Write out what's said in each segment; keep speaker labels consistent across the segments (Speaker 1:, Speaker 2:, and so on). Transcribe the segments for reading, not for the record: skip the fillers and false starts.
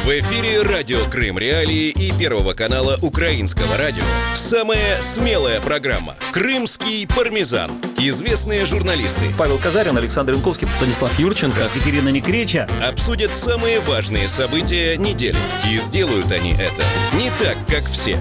Speaker 1: В эфире радио Крым Реалии и Первого канала Украинского радио. Самая смелая программа «Крымский пармезан». Известные журналисты
Speaker 2: Павел Казарин, Александр Янковский,
Speaker 3: Станислав Юрченко,
Speaker 2: Екатерина Некреча
Speaker 1: обсудят самые важные события недели. И сделают они это не так, как все.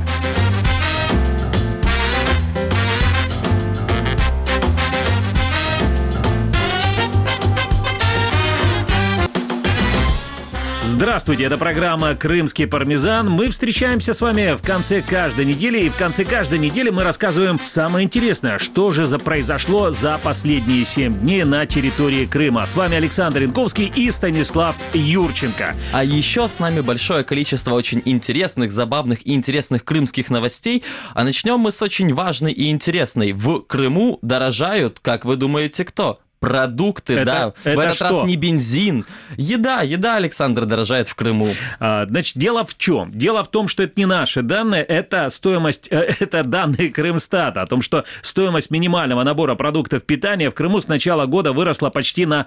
Speaker 2: Здравствуйте, это программа «Крымский пармезан». Мы встречаемся с вами в конце каждой недели, и в конце каждой недели мы рассказываем самое интересное, что же произошло за последние 7 дней на территории Крыма. С вами Александр Янковский и Станислав Юрченко.
Speaker 3: А еще с нами большое количество очень интересных, забавных и интересных крымских новостей. А начнем мы с очень важной и интересной. В Крыму дорожают, как вы думаете, кто? Продукты, да. В этот раз не бензин. Еда, Александр, дорожает в Крыму.
Speaker 2: Значит, дело в чем? Дело в том, что это не наши данные, это стоимость, это данные Крымстата, о том, что стоимость минимального набора продуктов питания в Крыму с начала года выросла почти на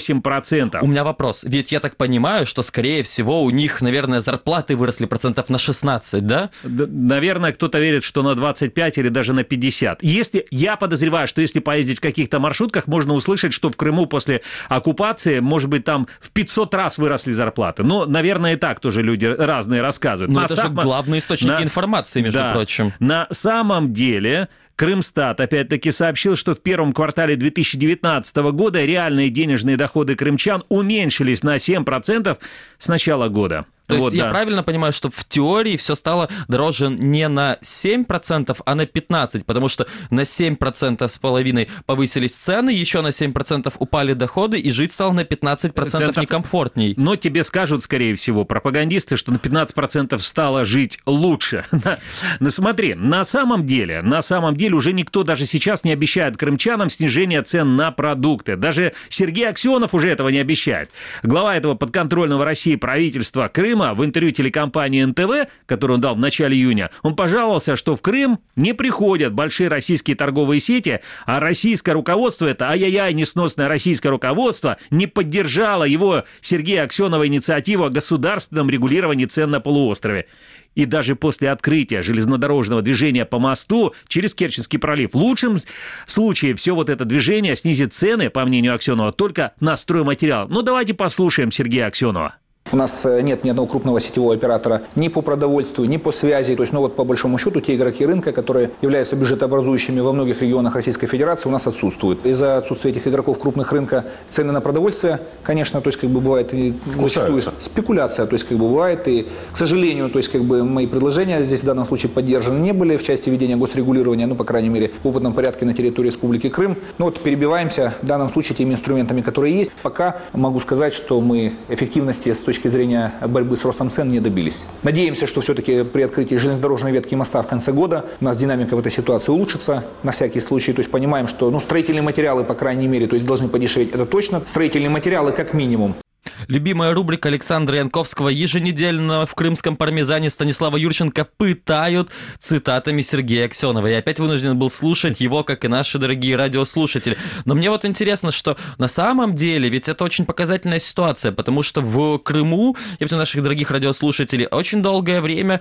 Speaker 2: 8%.
Speaker 3: У меня вопрос. Ведь я так понимаю, что, скорее всего, у них, наверное, зарплаты выросли процентов на 16, да?
Speaker 2: Наверное, кто-то верит, что на 25 или даже на 50. Я подозреваю, что если поездить в каких-то маршрутках, можно услышать, что в Крыму после оккупации, может быть, там в 500 раз выросли зарплаты. Но, наверное, и так тоже люди разные рассказывают.
Speaker 3: Но это же главные источники информации, между прочим.
Speaker 2: На самом деле... Крымстат, опять-таки, сообщил, что в первом квартале 2019 года реальные денежные доходы крымчан уменьшились на 7% с начала года.
Speaker 3: То есть я правильно понимаю, что в теории все стало дороже не на 7%, а на 15%, потому что на 7% с половиной повысились цены, еще на 7% упали доходы, и жить стало на 15% некомфортней.
Speaker 2: Но тебе скажут, скорее всего, пропагандисты, что на 15% стало жить лучше. Но смотри, на самом деле уже никто даже сейчас не обещает крымчанам снижение цен на продукты. Даже Сергей Аксенов уже этого не обещает. Глава этого подконтрольного России правительства Крыма в интервью телекомпании НТВ, которую он дал в начале июня, он пожаловался, что в Крым не приходят большие российские торговые сети, а российское руководство, это несносное российское руководство, не поддержало его, Сергея Аксенова, инициативу о государственном регулировании цен на полуострове. И даже после открытия железнодорожного движения по мосту через Керченский пролив в лучшем случае все вот это движение снизит цены, по мнению Аксенова, только на стройматериал. Ну, давайте послушаем Сергея Аксенова.
Speaker 4: У нас нет ни одного крупного сетевого оператора ни по продовольствию, ни по связи. То есть, по большому счету, те игроки рынка, которые являются бюджетообразующими во многих регионах Российской Федерации, у нас отсутствуют. Из-за отсутствия этих игроков крупных рынка цены на продовольствие, конечно, то есть, бывает и зачастую спекуляция, то есть, бывает. И, к сожалению, то есть, мои предложения здесь в данном случае поддержаны не были в части ведения госрегулирования, по крайней мере, в опытном порядке на территории Республики Крым. Перебиваемся в данном случае теми инструментами, которые есть. Пока могу сказать, что мы эффективности с точки зрения борьбы с ростом цен не добились. Надеемся, что все-таки при открытии железнодорожной ветки моста в конце года у нас динамика в этой ситуации улучшится на всякий случай. То есть понимаем, что строительные материалы, по крайней мере, то есть должны подешеветь, это точно. Строительные материалы как минимум.
Speaker 3: Любимая рубрика Александра Янковского еженедельно в крымском пармезане Станислава Юрченко пытают цитатами Сергея Аксенова. Я опять вынужден был слушать его, как и наши дорогие радиослушатели. Но мне интересно, что на самом деле ведь это очень показательная ситуация, потому что в Крыму, я у наших дорогих радиослушателей, очень долгое время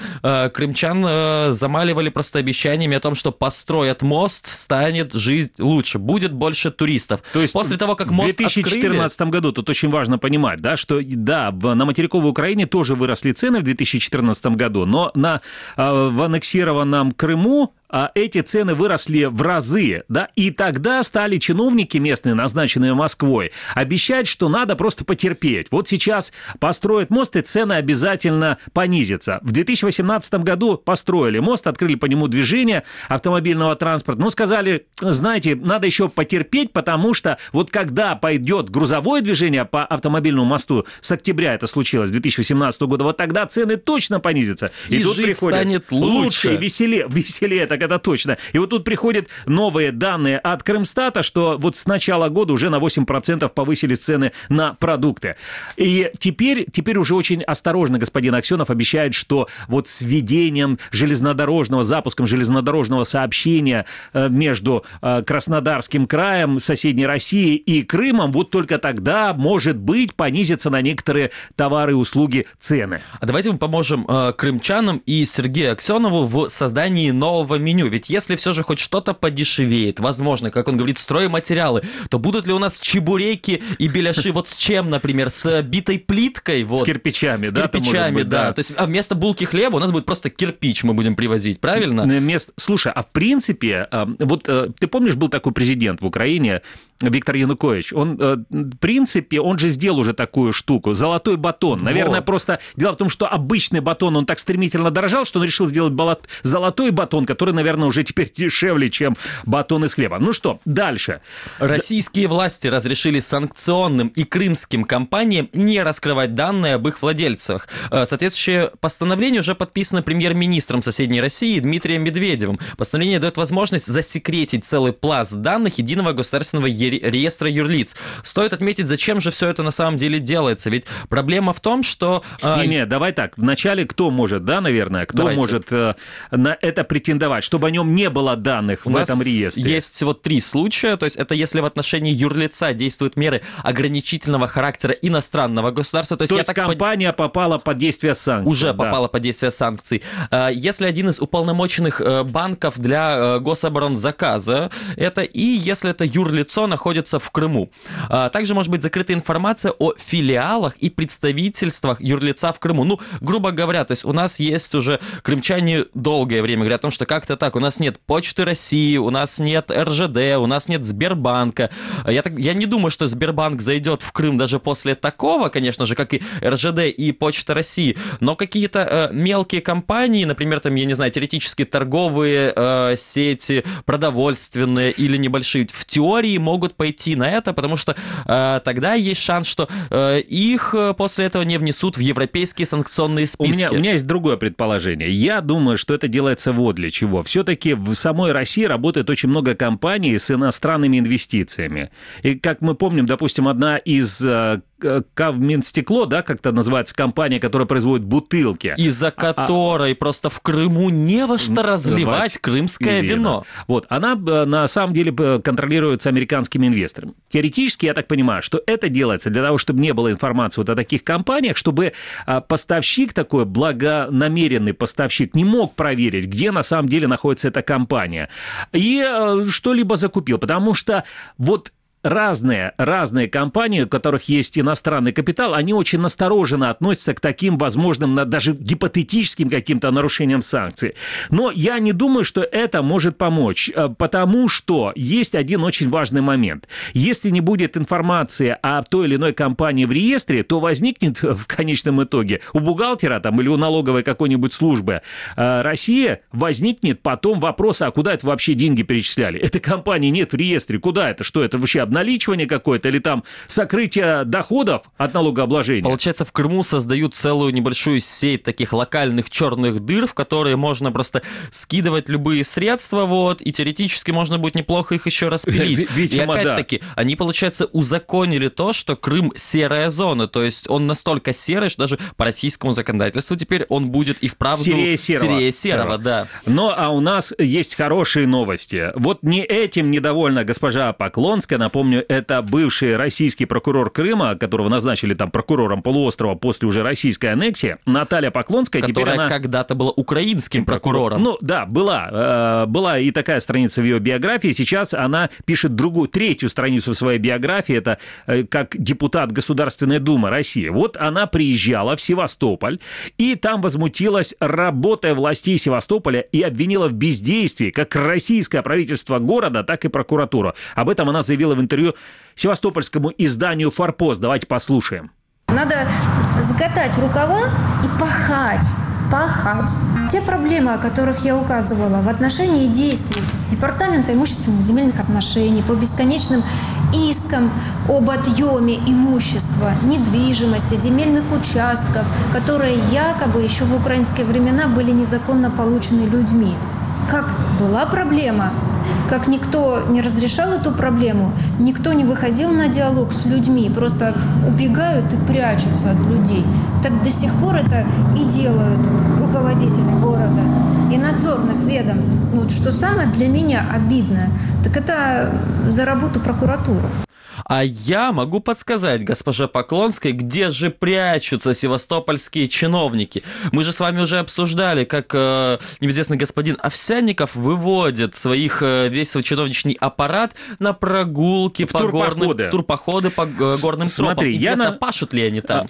Speaker 3: крымчан замаливали просто обещаниями о том, что построят мост, станет жизнь лучше, будет больше туристов.
Speaker 2: То есть после того, как мост открыли... В 2014 году, тут очень важно понимать, что на материковой Украине тоже выросли цены в 2014 году, но в аннексированном Крыму эти цены выросли в разы, и тогда стали чиновники местные, назначенные Москвой, обещать, что надо просто потерпеть. Вот сейчас построят мост, и цены обязательно понизятся. В 2018 году построили мост, открыли по нему движение автомобильного транспорта, но сказали, знаете, надо еще потерпеть, потому что вот когда пойдет грузовое движение по автомобильному мосту, с октября это случилось, 2018 года, вот тогда цены точно понизятся.
Speaker 3: И тут жизнь станет лучше.
Speaker 2: И веселее, это так это точно. И вот тут приходят новые данные от Крымстата, что вот с начала года уже на 8% повысились цены на продукты. И теперь уже очень осторожно господин Аксенов обещает, что вот с введением запуском железнодорожного сообщения между Краснодарским краем, соседней Россией и Крымом, вот только тогда, может быть, понизятся на некоторые товары и услуги цены.
Speaker 3: А давайте мы поможем крымчанам и Сергею Аксенову в создании нового меню. Ведь если все же хоть что-то подешевеет, возможно, как он говорит, стройматериалы, то будут ли у нас чебуреки и беляши вот с чем, например, с битой плиткой? Вот,
Speaker 2: с кирпичами,
Speaker 3: с кирпичами, да. То есть вместо булки хлеба у нас будет просто кирпич мы будем привозить, правильно?
Speaker 2: Слушай, а в принципе, вот ты помнишь, был такой президент в Украине, Виктор Янукович, он, в принципе, он же сделал уже такую штуку, золотой батон. Наверное, просто дело в том, что обычный батон, он так стремительно дорожал, что он решил сделать золотой батон, который, наверное, уже теперь дешевле, чем батон из хлеба. Ну что, дальше.
Speaker 3: Российские власти разрешили санкционным и крымским компаниям не раскрывать данные об их владельцах. Соответствующее постановление уже подписано премьер-министром соседней России Дмитрием Медведевым. Постановление дает возможность засекретить целый пласт данных единого государственного реестра юрлиц. Стоит отметить, зачем же все это на самом деле делается. Ведь проблема в том, что...
Speaker 2: давай так. Вначале кто может, может на это претендовать, чтобы о нем не было данных в этом реестре?
Speaker 3: Есть всего 3 случая. То есть это если в отношении юрлица действуют меры ограничительного характера иностранного государства. То есть
Speaker 2: компания попала под действие санкций.
Speaker 3: Уже попала под действие санкций. Если один из уполномоченных банков для гособоронзаказа, это и если это юрлицо находится в Крыму. Также может быть закрыта информация о филиалах и представительствах юрлица в Крыму. Ну, грубо говоря, то есть у нас есть уже крымчане долгое время говорят о том, что как-то так, у нас нет Почты России, у нас нет РЖД, у нас нет Сбербанка. Я не думаю, что Сбербанк зайдет в Крым даже после такого, конечно же, как и РЖД и Почта России, но какие-то мелкие компании, например, там, я не знаю, теоретически торговые сети, продовольственные или небольшие, в теории могут пойти на это, потому что тогда есть шанс, что их после этого не внесут в европейские санкционные списки.
Speaker 2: У меня есть другое предположение. Я думаю, что это делается вот для чего. Все-таки в самой России работает очень много компаний с иностранными инвестициями. И, как мы помним, допустим, одна из Кавминстекло, да, как-то называется компания, которая производит бутылки.
Speaker 3: Из-за которой просто в Крыму не во что разливать крымское вино.
Speaker 2: Вот, она на самом деле контролируется американскими инвесторами. Теоретически, я так понимаю, что это делается для того, чтобы не было информации вот о таких компаниях, чтобы поставщик, такой благонамеренный поставщик, не мог проверить, где на самом деле находится эта компания. И что-либо закупил, потому что вот разные компании, у которых есть иностранный капитал, они очень настороженно относятся к таким возможным, даже гипотетическим каким-то нарушениям санкций. Но я не думаю, что это может помочь, потому что есть один очень важный момент. Если не будет информации о той или иной компании в реестре, то возникнет в конечном итоге у бухгалтера там, или у налоговой какой-нибудь службы России возникнет потом вопрос, а куда это вообще деньги перечисляли? Этой компании нет в реестре. Куда это? Что это вообще обналичивание какое-то или там сокрытие доходов от налогообложения?
Speaker 3: Получается, в Крыму создают целую небольшую сеть таких локальных черных дыр, в которые можно просто скидывать любые средства, вот, и теоретически можно будет неплохо их еще распилить.
Speaker 2: Видимо,
Speaker 3: и опять-таки, они, получается, узаконили то, что Крым серая зона, то есть он настолько серый, что даже по российскому законодательству теперь он будет и вправду серее серого, да.
Speaker 2: Но а у нас есть хорошие новости. Вот не этим недовольна госпожа Поклонская, напомню, это бывший российский прокурор Крыма, которого назначили там прокурором полуострова после уже российской аннексии, Наталья Поклонская.
Speaker 3: Которая когда-то была украинским прокурором.
Speaker 2: Ну да, была и такая страница в ее биографии. Сейчас она пишет третью страницу в своей биографии, это как депутат Государственной Думы России. Вот она приезжала в Севастополь и там возмутилась работой властей Севастополя и обвинила в бездействии как российское правительство города, так и прокуратуру. Об этом она заявила в интервью севастопольскому изданию «Форпост». Давайте послушаем.
Speaker 5: Надо закатать рукава и пахать. Те проблемы, о которых я указывала в отношении действий Департамента имущественных земельных отношений по бесконечным искам об отъеме имущества, недвижимости, земельных участков, которые якобы еще в украинские времена были незаконно получены людьми. как была проблема, как никто не разрешал эту проблему, никто не выходил на диалог с людьми, просто убегают и прячутся от людей. Так до сих пор это и делают руководители города и надзорных ведомств. Ну, что самое для меня обидное, так это за работу прокуратуры.
Speaker 3: А я могу подсказать госпоже Поклонской, где же прячутся севастопольские чиновники. Мы же с вами уже обсуждали, как небезызвестный господин Овсянников выводит весь свой чиновничный аппарат на прогулки в турпоходы по горным тропам. Интересно, пашут ли они там?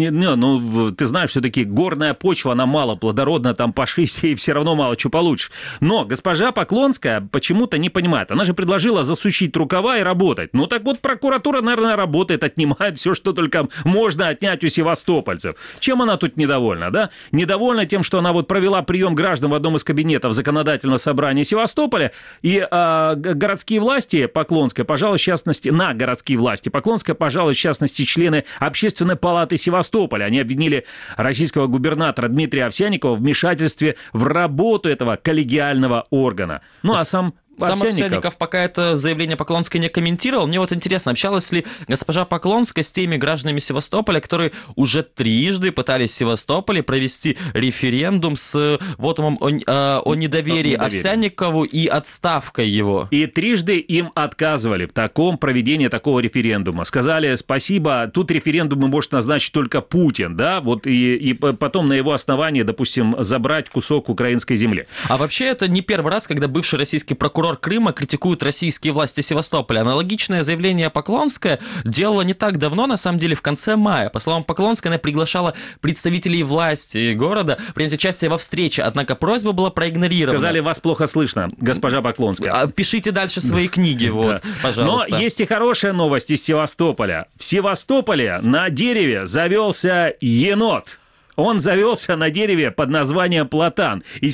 Speaker 2: Ты знаешь, все-таки горная почва, она мало плодородна, там пашись, и все равно мало чего получишь. Но госпожа Поклонская почему-то не понимает. Она же предложила засучить рукава и работать. Ну так вот, прокуратура, наверное, работает, отнимает все, что только можно отнять у севастопольцев. Чем она тут недовольна, да? Недовольна тем, что она вот провела прием граждан в одном из кабинетов законодательного собрания Севастополя, и городские власти, Поклонская, пожалуй, в частности, Поклонская, пожалуй, в частности, члены Общественной палаты Севастополя. Они обвинили российского губернатора Дмитрия Овсянникова в вмешательстве в работу этого коллегиального органа. Ну, а сам
Speaker 3: Овсянников пока это заявление Поклонской не комментировал. Мне вот интересно, общалась ли госпожа Поклонская с теми гражданами Севастополя, которые уже трижды пытались в Севастополе провести референдум с вотумом о недоверии Овсянникову и отставкой его.
Speaker 2: И трижды им отказывали в проведении такого референдума. Сказали: спасибо, тут референдумы может назначить только Путин, да, вот и потом на его основании, допустим, забрать кусок украинской земли.
Speaker 3: А вообще это не первый раз, когда бывший российский прокурор Крыма критикует российские власти Севастополя. Аналогичное заявление Поклонская делала не так давно, на самом деле в конце мая. По словам Поклонской, она приглашала представителей власти города принять участие во встрече, однако просьба была проигнорирована.
Speaker 2: Сказали: вас плохо слышно, госпожа Поклонская.
Speaker 3: Пишите дальше свои книги, вот, пожалуйста.
Speaker 2: Но есть и хорошая новость из Севастополя. В Севастополе на дереве завелся енот. Он завелся на дереве под названием платан и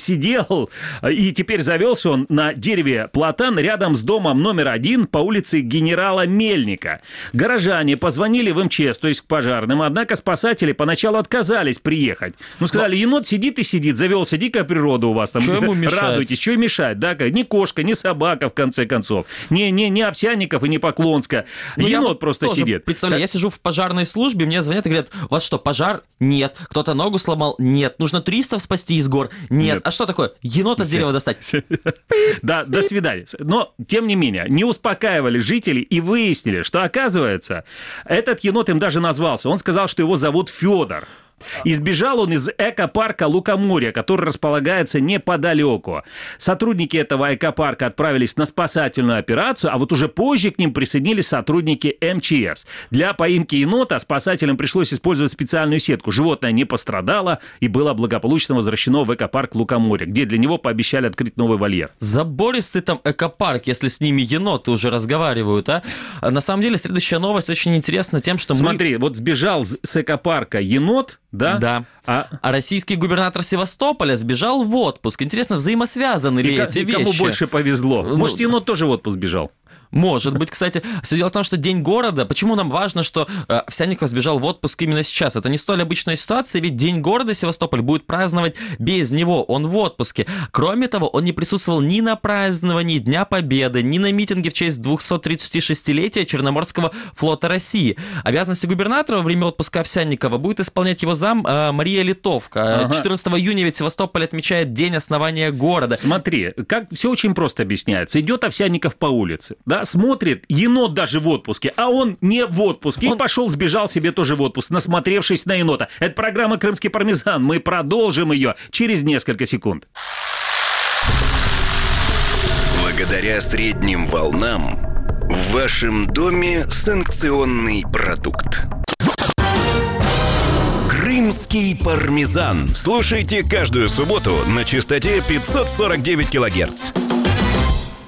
Speaker 2: теперь завелся он на дереве платан рядом с домом номер 1 по улице Генерала Мельника. Горожане позвонили в МЧС, то есть к пожарным, однако спасатели поначалу отказались приехать. Сказали: енот сидит и сидит, завелся, дикая природа у вас там.
Speaker 3: Что ему мешает?
Speaker 2: Радуйтесь, что им мешает, да? Ни кошка, ни собака, в конце концов. Ни Овсянников и ни Поклонская. Енот просто сидит.
Speaker 3: Представляю, я сижу в пожарной службе, мне звонят и говорят: у вас что, пожар? Нет. Кто-то ногу сломал? Нет. Нужно туристов спасти из гор? Нет. А что такое? Енота с дерева достать?
Speaker 2: Да, до свидания. Но, тем не менее, не успокаивали жителей и выяснили, что, оказывается, этот енот им даже назвался. Он сказал, что его зовут Федор. И сбежал он из экопарка Лукоморье, который располагается неподалеку. Сотрудники этого экопарка отправились на спасательную операцию, а вот уже позже к ним присоединились сотрудники МЧС. Для поимки енота спасателям пришлось использовать специальную сетку. Животное не пострадало и было благополучно возвращено в экопарк Лукоморье, где для него пообещали открыть новый вольер.
Speaker 3: Забористый там экопарк, если с ними еноты уже разговаривают, а? На самом деле, следующая новость очень интересна тем, что
Speaker 2: Смотри, вот сбежал с экопарка енот, да?
Speaker 3: Да. А российский губернатор Севастополя сбежал в отпуск. Интересно, взаимосвязаны ли эти вещи?
Speaker 2: Кому больше повезло? Может, енот тоже в отпуск сбежал?
Speaker 3: Может быть, кстати. Все дело в том, что День города... Почему нам важно, что Овсянников сбежал в отпуск именно сейчас? Это не столь обычная ситуация, ведь День города Севастополь будет праздновать без него. Он в отпуске. Кроме того, он не присутствовал ни на праздновании Дня Победы, ни на митинге в честь 236-летия Черноморского флота России. Обязанности губернатора во время отпуска Овсянникова будет исполнять его зам Мария Литовка. 14 июня ведь Севастополь отмечает День основания города.
Speaker 2: Смотри, как все очень просто объясняется. Идет Овсянников по улице, да, смотрит, енот даже в отпуске, а он не в отпуске. И пошел, сбежал себе тоже в отпуск, насмотревшись на енота. Это программа «Крымский пармезан». Мы продолжим ее через несколько секунд.
Speaker 1: Благодаря средним волнам в вашем доме санкционный продукт. Крымский пармезан. Слушайте каждую субботу на частоте 549 килогерц.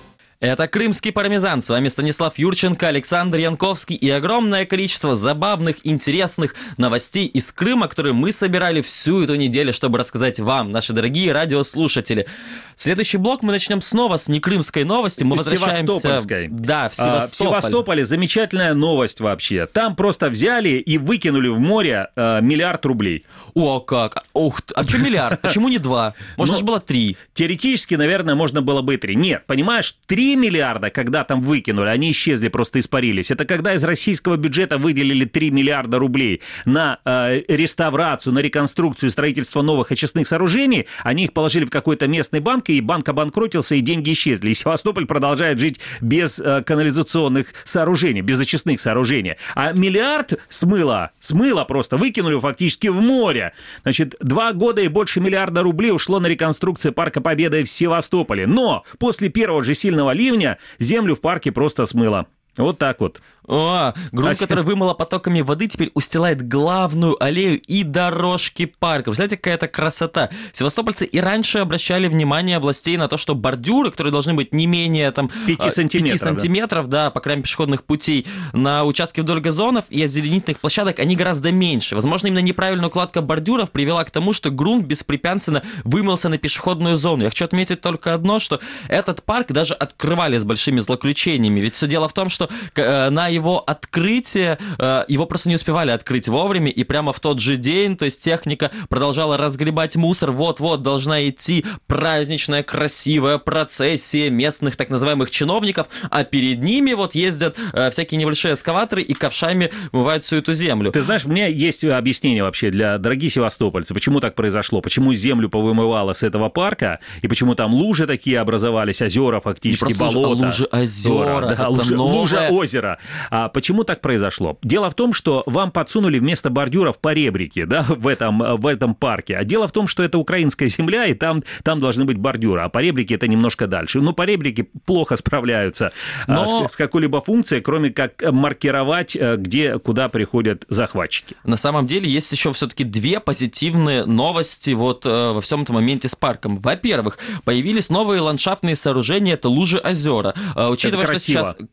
Speaker 3: Это «Крымский пармезан». С вами Станислав Юрченко, Александр Янковский и огромное количество забавных, интересных новостей из Крыма, которые мы собирали всю эту неделю, чтобы рассказать вам, наши дорогие радиослушатели. Следующий блок мы начнем снова с некрымской новости. Мы возвращаемся...
Speaker 2: Севастопольской.
Speaker 3: Да, в Севастополь.
Speaker 2: В Севастополе замечательная новость вообще. Там просто взяли и выкинули в море миллиард рублей.
Speaker 3: О, как! Ух, а что миллиард? Почему не 2? Можно же было 3.
Speaker 2: Теоретически, наверное, можно было бы и 3. Нет, понимаешь, 3 миллиарда, когда там выкинули, они исчезли, просто испарились. Это когда из российского бюджета выделили 3 миллиарда рублей на реставрацию, на реконструкцию, строительство новых очистных сооружений, они их положили в какой-то местный банк, и банк обанкротился, и деньги исчезли. И Севастополь продолжает жить без канализационных сооружений, без очистных сооружений. А миллиард смыло просто, выкинули фактически в море. Значит, 2 года и больше миллиарда рублей ушло на реконструкцию Парка Победы в Севастополе. Но после первого же сильного ливня землю в парке просто смыло. Вот так вот.
Speaker 3: Грунт, который вымыло потоками воды, теперь устилает главную аллею и дорожки парка. Вы знаете, какая это красота. Севастопольцы и раньше обращали внимание властей на то, что бордюры, которые должны быть не менее 5 сантиметров, да, по краям пешеходных путей, на участке вдоль газонов и озеленительных площадок, они гораздо меньше. Возможно, именно неправильная укладка бордюров привела к тому, что грунт беспрепятственно вымылся на пешеходную зону. Я хочу отметить только одно, что этот парк даже открывали с большими злоключениями. Ведь все дело в том, что на его открытие, его просто не успевали открыть вовремя, и прямо в тот же день, то есть техника продолжала разгребать мусор, вот-вот должна идти праздничная, красивая процессия местных так называемых чиновников, а перед ними вот ездят всякие небольшие эскаваторы и ковшами вымывают всю эту землю.
Speaker 2: Ты знаешь, у меня есть объяснение вообще для дорогих севастопольцев, почему так произошло, почему землю повымывало с этого парка, и почему там лужи такие образовались, озера фактически, болота.
Speaker 3: Лужи, озера,
Speaker 2: да, лужа, озеро. А почему так произошло? Дело в том, что вам подсунули вместо бордюров поребрики, да, в этом парке. А дело в том, что это украинская земля, и там должны быть бордюры, а поребрики это немножко дальше. Но поребрики плохо справляются с какой-либо функцией, кроме как маркировать, куда приходят захватчики.
Speaker 3: На самом деле есть еще все-таки 2 позитивные новости вот во всем этом моменте с парком. Во-первых, появились новые ландшафтные сооружения, это лужи, озера. Учитывая, что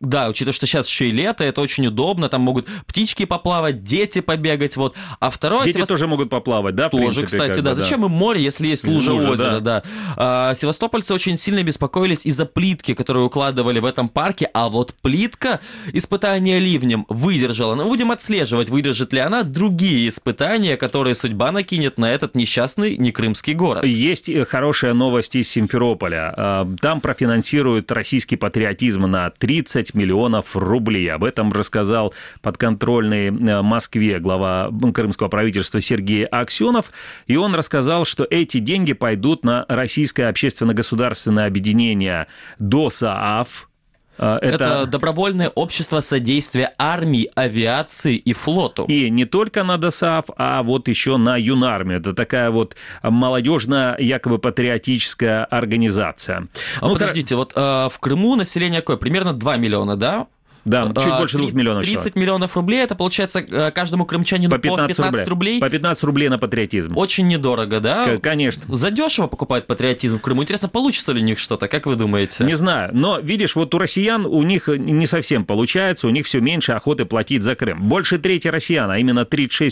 Speaker 3: сейчас еще и лето, это очень удобно, там могут птички поплавать, дети побегать, вот. А второе...
Speaker 2: Дети тоже могут поплавать, да, в
Speaker 3: принципе? Тоже, кстати, да. Зачем им море, если есть лужа, озеро, да. Севастопольцы очень сильно беспокоились из-за плитки, которую укладывали в этом парке, а вот плитка испытания ливнем выдержала. Но будем отслеживать, выдержит ли она другие испытания, которые судьба накинет на этот несчастный некрымский город.
Speaker 2: Есть хорошая новость из Симферополя. Там профинансируют российский патриотизм на 30 миллионов рублей. Об этом рассказал подконтрольный Москве глава крымского правительства Сергей Аксенов. И он рассказал, что эти деньги пойдут на российское общественно-государственное объединение ДОСААФ.
Speaker 3: Это добровольное общество содействия армии, авиации и флоту.
Speaker 2: И не только на ДОСААФ, а вот еще на Юнармию. Это такая вот молодежная, якобы патриотическая организация.
Speaker 3: Подождите, вот в Крыму население какое? Примерно 2 миллиона, да?
Speaker 2: Да, чуть больше 2 миллионов
Speaker 3: 30
Speaker 2: человек.
Speaker 3: Миллионов рублей, это получается каждому крымчанину по 15 рублей.
Speaker 2: По 15 рублей на патриотизм.
Speaker 3: Очень недорого, да?
Speaker 2: Конечно.
Speaker 3: Задешево покупают патриотизм в Крыму. Интересно, получится ли у них что-то, как вы думаете?
Speaker 2: Не знаю, но видишь, вот у россиян у них не совсем получается, у них все меньше охоты платить за Крым. Больше трети россиян, а именно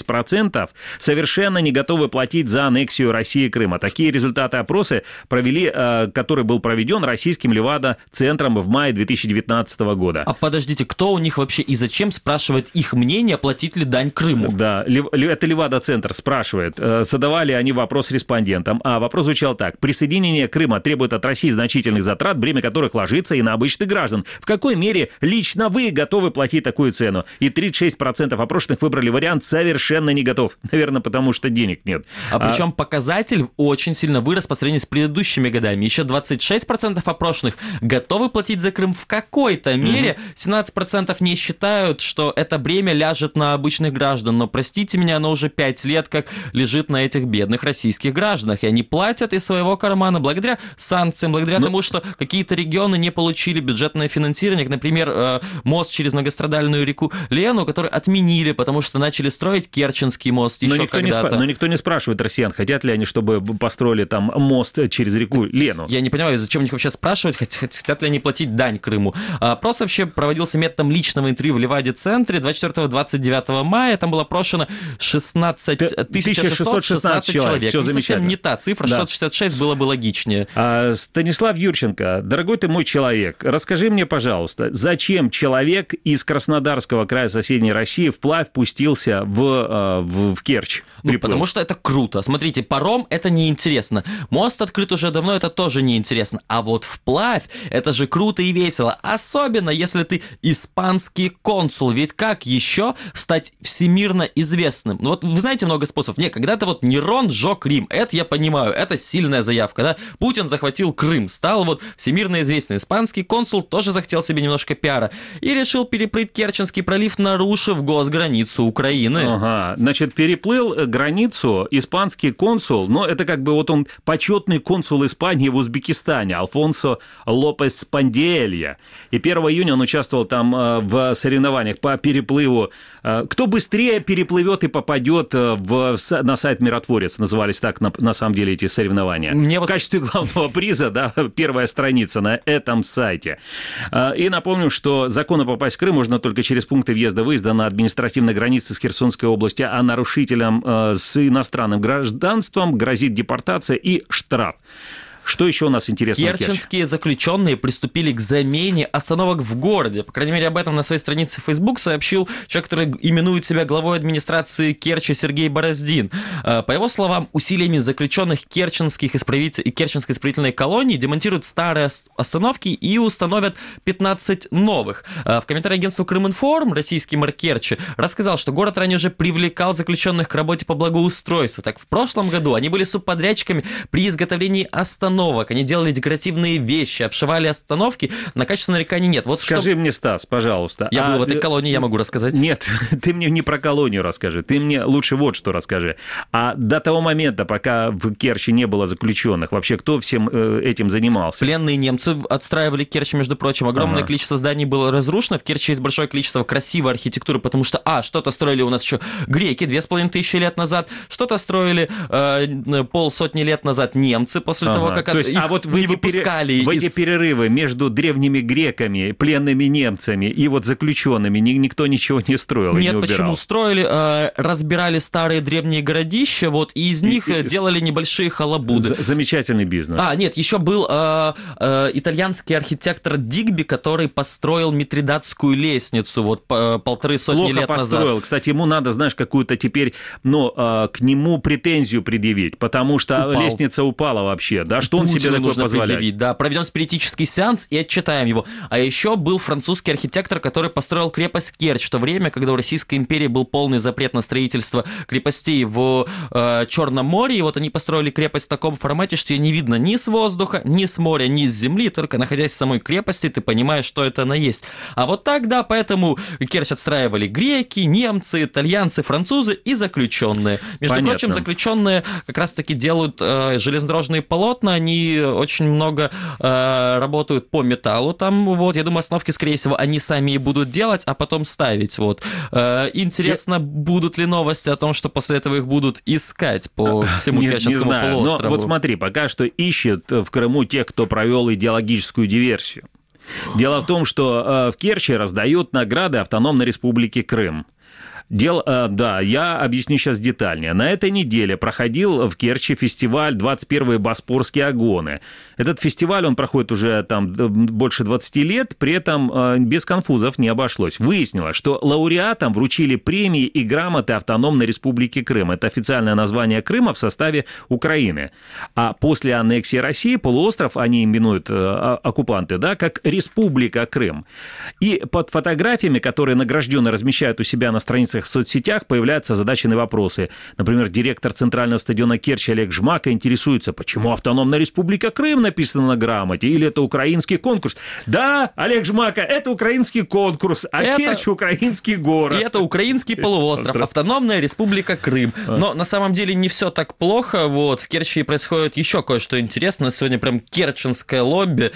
Speaker 2: 36%, совершенно не готовы платить за аннексию России Крыма. Такие результаты опроса провели, который был проведен российским Левада-центром в мае 2019 года.
Speaker 3: А подождите, кто у них вообще и зачем спрашивает их мнение, платить ли дань Крыму?
Speaker 2: Да, это Левада-центр спрашивает. Задавали они вопрос респондентам, а вопрос звучал так. Присоединение Крыма требует от России значительных затрат, бремя которых ложится и на обычных граждан. В какой мере лично вы готовы платить такую цену? И 36% опрошенных выбрали вариант «совершенно не готов». Наверное, потому что денег нет.
Speaker 3: Причем показатель очень сильно вырос по сравнению с предыдущими годами. Еще 26% опрошенных готовы платить за Крым в какой-то мере, 17% 15% не считают, что это бремя ляжет на обычных граждан, но, простите меня, оно уже 5 лет как лежит на этих бедных российских гражданах, и они платят из своего кармана благодаря санкциям, благодаря тому, что какие-то регионы не получили бюджетное финансирование, как, например, мост через многострадальную реку Лену, который отменили, потому что начали строить Керченский мост еще когда-то.
Speaker 2: Но никто не спрашивает россиян, хотят ли они, чтобы построили там мост через реку Лену.
Speaker 3: Я не понимаю, зачем них вообще спрашивать, хотят ли они платить дань Крыму. Опрос вообще проводился методом личного интервью в Левади-центре 24-29 мая. Там было опрошено 16 616 человек.
Speaker 2: Все
Speaker 3: не совсем не та цифра, 666 было бы логичнее.
Speaker 2: Станислав Юрченко, дорогой ты мой человек, расскажи мне, пожалуйста, зачем человек из Краснодарского края соседней России вплавь пустился в Керчь?
Speaker 3: Потому что это круто. Смотрите, паром — это неинтересно. Мост открыт уже давно, это тоже неинтересно. А вот вплавь — это же круто и весело. Особенно, если ты испанский консул. Ведь как еще стать всемирно известным? Ну вот вы знаете много способов. Когда-то вот Нерон сжег Рим. Это я понимаю, это сильная заявка. Да? Путин захватил Крым, стал вот всемирно известным. Испанский консул тоже захотел себе немножко пиара и решил переплыть Керченский пролив, нарушив госграницу Украины.
Speaker 2: Ага, значит, переплыл границу испанский консул, но это как бы вот он почетный консул Испании в Узбекистане, Альфонсо Лопес Панделья. И 1 июня он участвовал там в соревнованиях по переплыву. Кто быстрее переплывет и попадет на сайт «Миротворец», назывались так на самом деле эти соревнования. В качестве главного приза, да, первая страница на этом сайте. И напомним, что законно попасть в Крым можно только через пункты въезда-выезда на административной границе с Херсонской области, а нарушителям с иностранным гражданством грозит депортация и штраф. Что еще у нас интересного?
Speaker 3: Керченские заключенные приступили к замене остановок в городе. По крайней мере, об этом на своей странице в Facebook сообщил человек, который именует себя главой администрации Керчи Сергей Бороздин. По его словам, усилиями заключенных Керченской исправительной колонии демонтируют старые остановки и установят 15 новых. В комментарии агентства Крыминформ российский мэр Керчи рассказал, что город ранее уже привлекал заключенных к работе по благоустройству. Так, в прошлом году они были субподрядчиками при изготовлении остановок. Они делали декоративные вещи, обшивали остановки, на качество нареканий нет. Вот
Speaker 2: скажи мне, Стас, пожалуйста.
Speaker 3: Я был в этой колонии, я могу рассказать.
Speaker 2: Нет, ты мне не про колонию расскажи, ты мне лучше вот что расскажи. А до того момента, пока в Керчи не было заключенных, вообще кто всем этим занимался?
Speaker 3: Пленные немцы отстраивали Керчь, между прочим. Огромное количество зданий было разрушено. В Керчи есть большое количество красивой архитектуры, потому что, что-то строили у нас еще греки 2500 лет назад, что-то строили 500 лет назад немцы после того, как
Speaker 2: то есть, вот в эти перерывы между древними греками, пленными немцами и вот заключенными никто ничего не строил.
Speaker 3: Нет,
Speaker 2: не
Speaker 3: почему? Строили, разбирали старые древние городища, вот, и из них делали небольшие халабуды.
Speaker 2: Замечательный бизнес.
Speaker 3: Нет, еще был итальянский архитектор Дигби, который построил Митридатскую лестницу вот 150 лет назад.
Speaker 2: Построил. Кстати, ему надо, знаешь, какую-то теперь, к нему претензию предъявить, потому что лестница упала вообще, да, что он себе такое позволяет.
Speaker 3: Да, проведем спиритический сеанс и отчитаем его. А еще был французский архитектор, который построил крепость Керчь в то время, когда у Российской империи был полный запрет на строительство крепостей в Черном море. И вот они построили крепость в таком формате, что ее не видно ни с воздуха, ни с моря, ни с земли. Только находясь в самой крепости, ты понимаешь, что это она есть. А вот так, да, поэтому Керчь отстраивали греки, немцы, итальянцы, французы и заключенные. Между прочим, заключенные как раз-таки делают железнодорожные полотна, они очень много работают по металлу там, вот, я думаю, остановки, скорее всего, они сами и будут делать, а потом ставить, вот. Интересно, будут ли новости о том, что после этого их будут искать по всему Керченскому полуострову?
Speaker 2: Но вот смотри, пока что ищет в Крыму тех, кто провел идеологическую диверсию. Дело в том, что в Керчи раздают награды Автономной Республики Крым. Я объясню сейчас детальнее. На этой неделе проходил в Керчи фестиваль «21-е Боспорские огоны». Этот фестиваль, он проходит уже там больше 20 лет, при этом без конфузов не обошлось. Выяснилось, что лауреатам вручили премии и грамоты Автономной Республики Крым. Это официальное название Крыма в составе Украины. А после аннексии России полуостров, они именуют оккупанты, да, как Республика Крым. И под фотографиями, которые награжденные размещают у себя на страницах публикациях в соцсетях появляются озадаченные вопросы. Например, директор центрального стадиона Керчи Олег Жмака интересуется, почему автономная республика Крым написана на грамоте, или это украинский конкурс. Да, Олег Жмака, это украинский конкурс, а Керчь – украинский город.
Speaker 3: И это украинский полуостров, автономная республика Крым. Но на самом деле не все так плохо. Вот, в Керчи происходит еще кое-что интересное. У нас сегодня прям керченское лобби.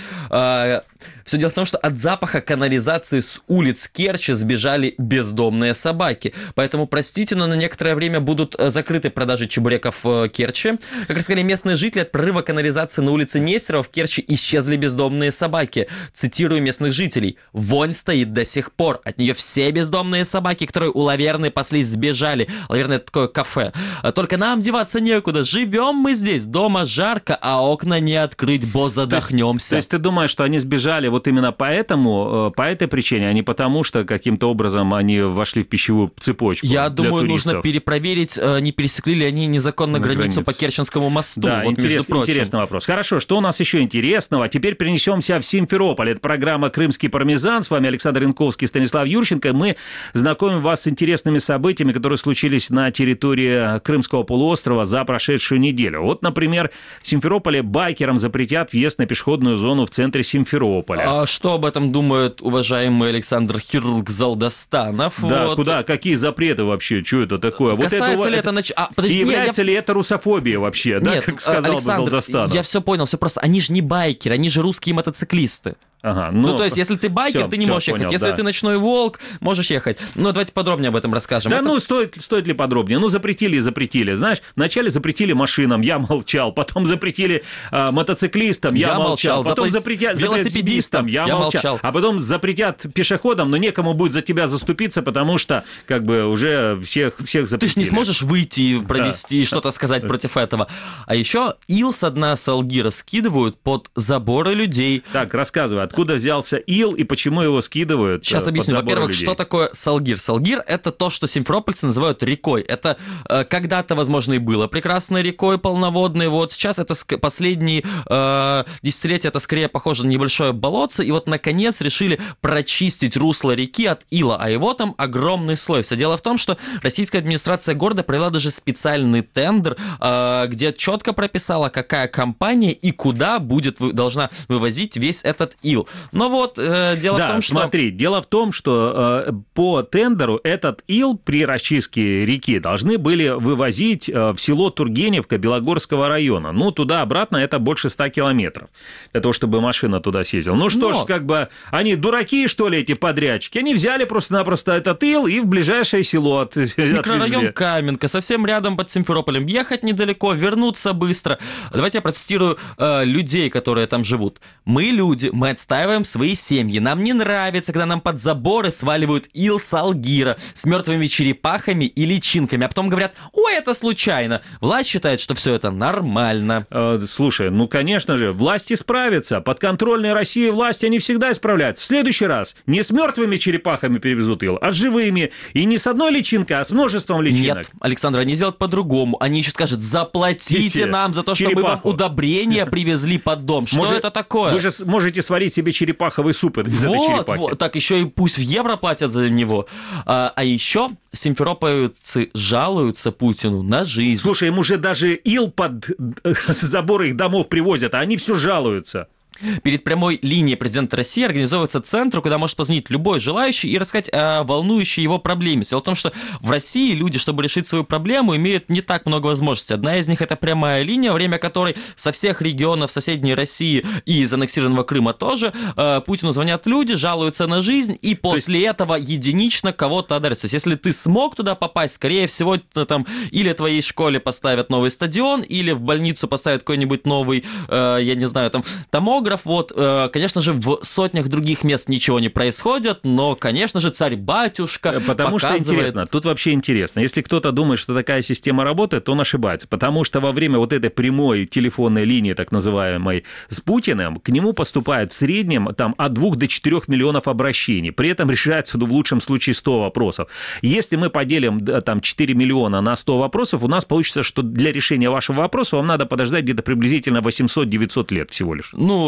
Speaker 3: Все дело в том, что от запаха канализации с улиц Керчи сбежали бездомные собаки. Поэтому, простите, но на некоторое время будут закрыты продажи чебуреков в Керчи. Как рассказали местные жители, от прорыва канализации на улице Нестерова в Керчи исчезли бездомные собаки. Цитирую местных жителей. «Вонь стоит до сих пор. От нее все бездомные собаки, которые у Лаверны паслись, сбежали». Лаверна – это такое кафе. «Только нам деваться некуда. Живем мы здесь. Дома жарко, а окна не открыть, бо задохнемся».
Speaker 2: То есть ты думаешь, что они сбежали вот именно поэтому, по этой причине, а не потому, что каким-то образом они вошли в пищевую цепочку?
Speaker 3: Я думаю,
Speaker 2: туристов?
Speaker 3: нужно перепроверить, не пересекли ли они незаконно границу по Керченскому мосту.
Speaker 2: Да,
Speaker 3: вот,
Speaker 2: интересный вопрос. Хорошо, что у нас еще интересного? Теперь перенесемся в Симферополь. Это программа «Крымский пармезан». С вами Александр Янковский, Станислав Юрченко. Мы знакомим вас с интересными событиями, которые случились на территории Крымского полуострова за прошедшую неделю. Вот, например, в Симферополе байкерам запретят въезд на пешеходную зону в центре Симферополя.
Speaker 3: А что об этом думает уважаемый Александр Хирург Залдостанов?
Speaker 2: Да,
Speaker 3: вот.
Speaker 2: Куда? Какие запреты вообще? Что это такое?
Speaker 3: Касается ли это...
Speaker 2: И является ли это русофобия вообще?
Speaker 3: Нет,
Speaker 2: да, как сказал
Speaker 3: Александр,
Speaker 2: бы Залдостанов.
Speaker 3: я все понял, все просто. Они же не байкеры, они же русские мотоциклисты.
Speaker 2: Ага,
Speaker 3: ну, то есть, если ты байкер, ты не можешь ехать.
Speaker 2: Понял,
Speaker 3: если ты ночной волк, можешь ехать. Ну, давайте подробнее об этом расскажем.
Speaker 2: Да, стоит ли подробнее? Ну, запретили. Знаешь, вначале запретили машинам, я молчал. Потом запретили мотоциклистам, я молчал. Потом запретят велосипедистам, я молчал. А потом запретят пешеходам, но некому будет за тебя заступиться, потому что, как бы, уже всех запретили.
Speaker 3: Ты ж не сможешь выйти и провести, что-то сказать против этого. А еще ил со дна Салгира скидывают под заборы людей.
Speaker 2: Так, рассказывай, откуда взялся ил и почему его скидывают?
Speaker 3: Сейчас объясню. Во-первых, что такое Салгир? Салгир – это то, что симферопольцы называют рекой. Это когда-то, возможно, и было прекрасной рекой полноводной. Вот сейчас это последние десятилетия, это скорее похоже на небольшое болотце. И вот, наконец, решили прочистить русло реки от ила. А его там огромный слой. Все дело в том, что российская администрация города провела даже специальный тендер, где четко прописала, какая компания и куда должна вывозить весь этот ил. Но вот дело в том, что...
Speaker 2: смотри, дело в том, что по тендеру этот ил при расчистке реки должны были вывозить в село Тургеневка Белогорского района. Ну, туда-обратно это больше 100 километров для того, чтобы машина туда съездила. Ну, что ж, как бы, они дураки, что ли, эти подрядчики? Они взяли просто-напросто этот ил и в ближайшее село отвезли.
Speaker 3: Микрорайон Каменка, совсем рядом под Симферополем. Ехать недалеко, вернуться быстро. Давайте я процитирую людей, которые там живут. Мы люди, мы отстаиваем свои семьи. Нам не нравится, когда нам под заборы сваливают ил Салгира с мертвыми черепахами и личинками, а потом говорят: ой, это случайно. Власть считает, что все это нормально.
Speaker 2: Слушай, ну, конечно же, власти справятся. Подконтрольные России власти, они всегда исправляются. В следующий раз не с мертвыми черепахами перевезут ил, а с живыми. И не с одной личинкой, а с множеством личинок.
Speaker 3: Нет, Александр, они сделают по-другому. Они еще скажут: заплатите нам за то, что мы вам удобрения привезли под дом. Что это такое?
Speaker 2: Вы же можете сварить себе черепаховый суп из этой черепахи.
Speaker 3: Вот, так еще и пусть в евро платят за него. А еще симферопольцы жалуются Путину на жизнь.
Speaker 2: Слушай, им уже даже ил под заборы их домов привозят, а они все жалуются.
Speaker 3: Перед прямой линией президента России организовывается центр, куда может позвонить любой желающий и рассказать о волнующей его проблеме. Дело в том, что в России люди, чтобы решить свою проблему, имеют не так много возможностей. Одна из них – это прямая линия, во время которой со всех регионов соседней России и из аннексированного Крыма тоже Путину звонят люди, жалуются на жизнь, и после этого единично кого-то одарят. То есть, если ты смог туда попасть, скорее всего, там или твоей школе поставят новый стадион, или в больницу поставят какой-нибудь новый, я не знаю, там, томограф. Вот, конечно же, в сотнях других мест ничего не происходит, но, конечно же, царь-батюшка
Speaker 2: Потому
Speaker 3: показывает...
Speaker 2: что интересно, тут вообще интересно. Если кто-то думает, что такая система работает, то он ошибается. Потому что во время вот этой прямой телефонной линии, так называемой, с Путиным, к нему поступает в среднем там, от 2 до 4 миллионов обращений. При этом решается, в лучшем случае, 100 вопросов. Если мы поделим там, 4 миллиона на 100 вопросов, у нас получится, что для решения вашего вопроса вам надо подождать где-то приблизительно 800-900 лет всего лишь.
Speaker 3: Ну,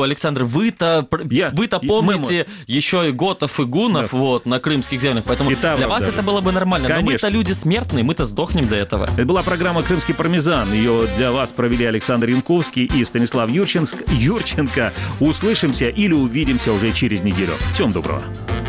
Speaker 3: Александр, вы-то помните еще и готов и гунов вот, на крымских землях, поэтому для вас это было бы нормально. Конечно. Но мы-то люди смертные, мы-то сдохнем до этого.
Speaker 2: Это была программа «Крымский пармезан». Ее для вас провели Александр Янковский и Станислав Юрченко. Услышимся или увидимся уже через неделю. Всем доброго.